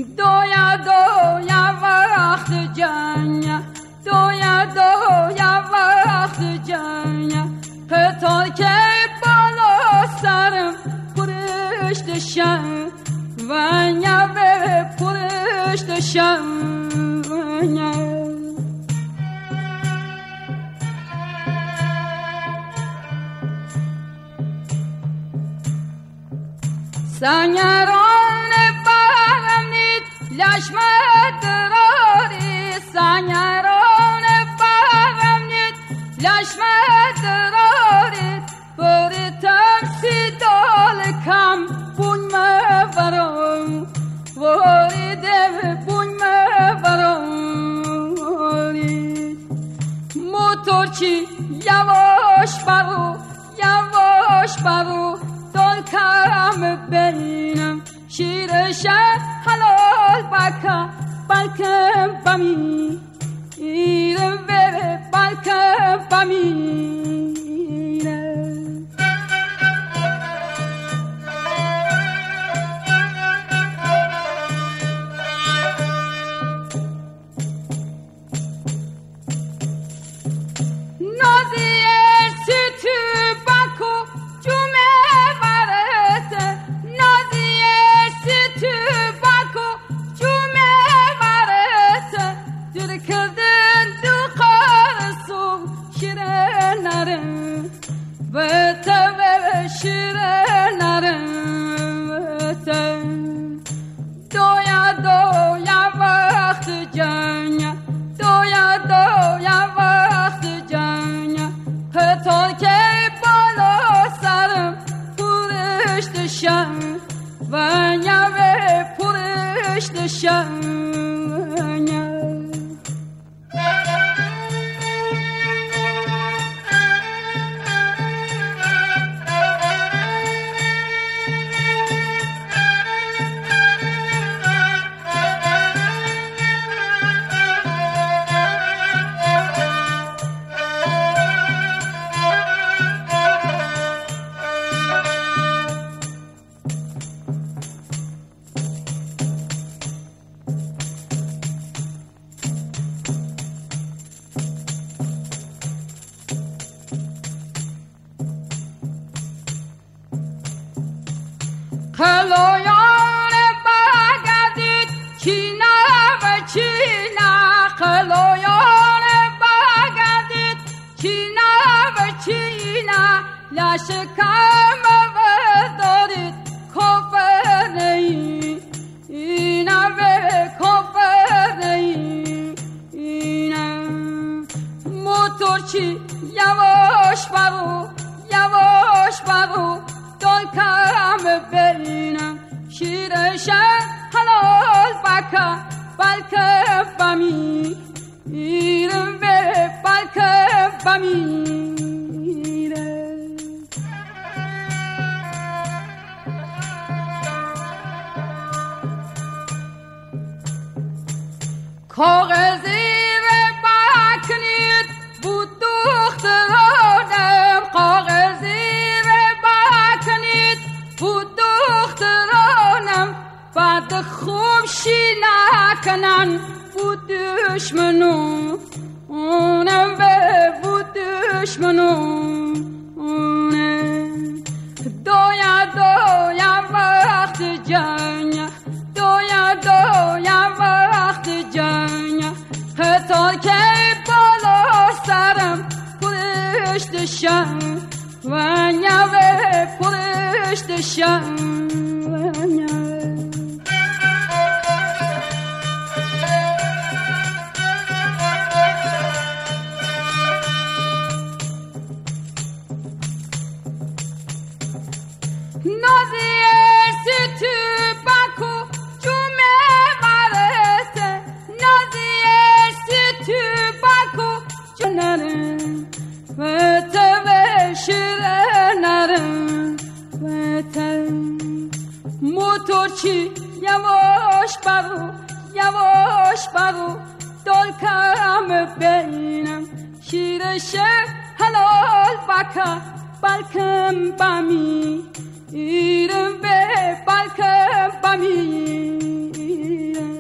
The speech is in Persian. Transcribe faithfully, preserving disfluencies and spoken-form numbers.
دویا دویا وقت جنگ، دویا دویا وقت جنگ، پتال که بالا سرم پرشت شم ونیا به پرشت شم ونیا. سنگران برمید لشم دراری، سنگران برمید لشم دراری، بری تمسی دال کم بون مورم واری دو بون مورم. موتور چی یواش برو یواش برو دال کم بینم، شیرش حلال بکن بلکه بمی ایرم بره بلکه بمی. خلویان بگردید چینا و چینا، خلویان بگردید چینا و چینا، لشکم و دارید کفر نی اینا به کفر نی اینا. موتور چی یواش برو یواش برو دال کم بینم، شیرش حلال بکن بلکه بمی ایرم به بلکه بمی. کاغذی رو بکنید بود دخترانم، کاغذی بود دخترانم، بعد خوب شی نکنن بود دشمنو اونم به بود دشمنو اونم. دویا دویا وقت جنگ، دویا دویا وقت جنگ، پتال که بالا سرم پرشت شم ونیا به پرشت شم ونیا. نازی سی تو بکو جمعه برسه، نازی سی تو بکو جنره و تو شیره نره و تو. موتور چی یواش برو یواش برو دال کم بینم، شیرش حلال بکن بلکم بمی ایرم به بالکم بامیرم